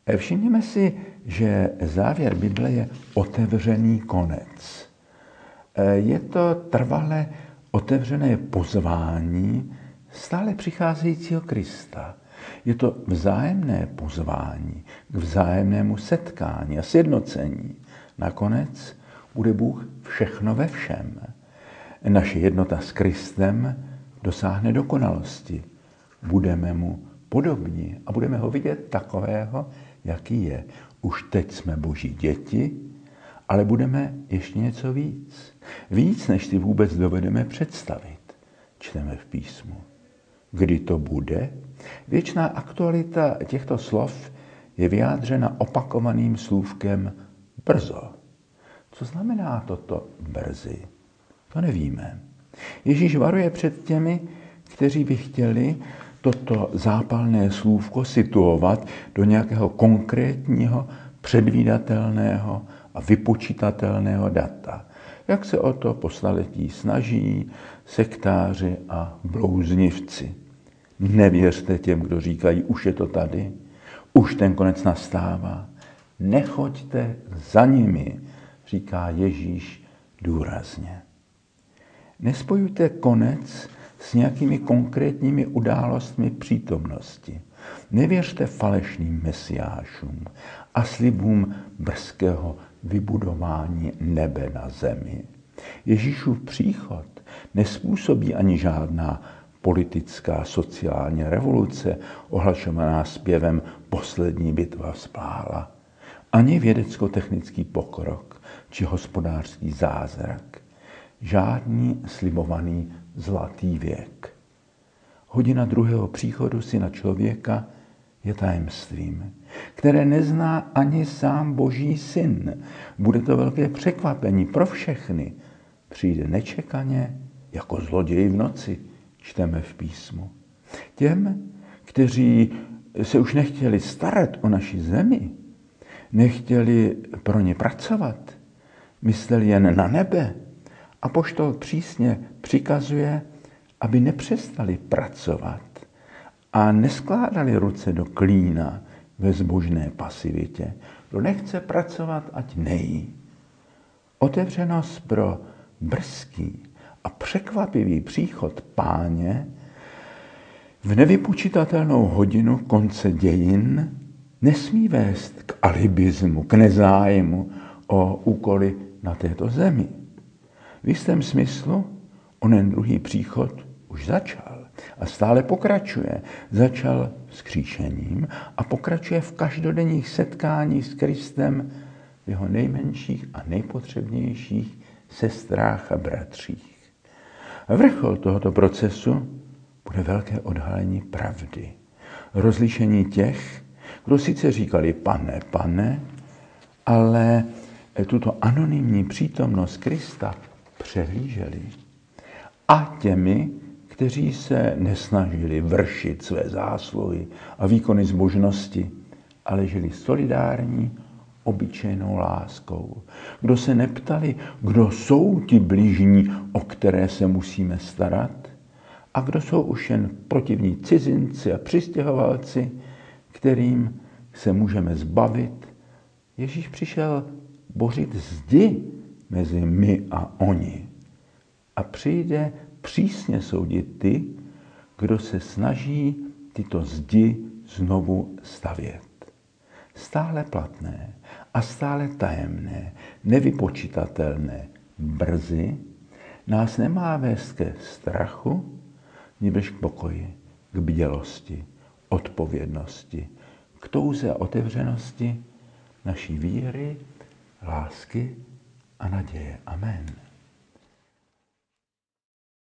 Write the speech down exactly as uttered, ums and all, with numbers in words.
Všimněme si, že závěr Bible je otevřený konec. Je to trvale otevřené pozvání stále přicházejícího Krista. Je to vzájemné pozvání k vzájemnému setkání a sjednocení. Nakonec bude Bůh všechno ve všem. Naše jednota s Kristem dosáhne dokonalosti. Budeme mu podobní a budeme ho vidět takového, jaký je. Už teď jsme Boží děti, ale budeme ještě něco víc. Víc, než si vůbec dovedeme představit. Čteme v písmu. Kdy to bude? Věčná aktualita těchto slov je vyjádřena opakovaným slůvkem brzo. Co znamená toto brzy? To nevíme. Ježíš varuje před těmi, kteří by chtěli toto zápalné slůvko situovat do nějakého konkrétního, předvídatelného a vypočitatelného data. Jak se o to po staletí snaží sektáři a blouznivci. Nevěřte těm, kdo říkají, už je to tady, už ten konec nastává. Nechoďte za nimi, říká Ježíš důrazně. Nespojujte konec s nějakými konkrétními událostmi přítomnosti. Nevěřte falešným mesiášům a slibům brzkého vybudování nebe na zemi. Ježíšův příchod nespůsobí ani žádná politická sociální revoluce, ohlašovaná zpěvem Poslední bitva vzplála, ani vědecko-technický pokrok či hospodářský zázrak. Žádný slibovaný zlatý věk. Hodina druhého příchodu Syna člověka je tajemstvím, které nezná ani sám Boží syn. Bude to velké překvapení pro všechny. Přijde nečekaně jako zloděj v noci, čteme v písmu. Těm, kteří se už nechtěli starat o naši zemi, nechtěli pro ně pracovat, mysleli jen na nebe, apoštol přísně přikazuje, aby nepřestali pracovat a neskládali ruce do klína ve zbožné pasivitě. Kdo nechce pracovat, ať nejí. Otevřenost pro brzký a překvapivý příchod Páně v nevypočitatelnou hodinu konce dějin nesmí vést k alibismu, k nezájmu o úkoly na této zemi. V jistém smyslu onen druhý příchod už začal a stále pokračuje. Začal vzkříšením a pokračuje v každodenních setkáních s Kristem v jeho nejmenších a nejpotřebnějších sestrách a bratřích. A vrchol tohoto procesu bude velké odhalení pravdy. Rozlišení těch, kdo sice říkali pane, pane, ale tuto anonymní přítomnost Krista přehlíželi. A těmi, kteří se nesnažili vršit své zásluhy a výkony zbožnosti, ale žili solidární, obyčejnou láskou. Kdo se neptali, kdo jsou ti bližní, o které se musíme starat, a kdo jsou už jen protivní cizinci a přistěhovalci, kterým se můžeme zbavit. Ježíš přišel bořit zdi mezi my a oni. A přijde přísně soudit ty, kdo se snaží tyto zdi znovu stavět. Stále platné a stále tajemné, nevypočitatelné brzy nás nemá vést ke strachu, nýbrž k pokoji, k bdělosti, odpovědnosti, k touze a otevřenosti naší víry, lásky a naděje. Amen.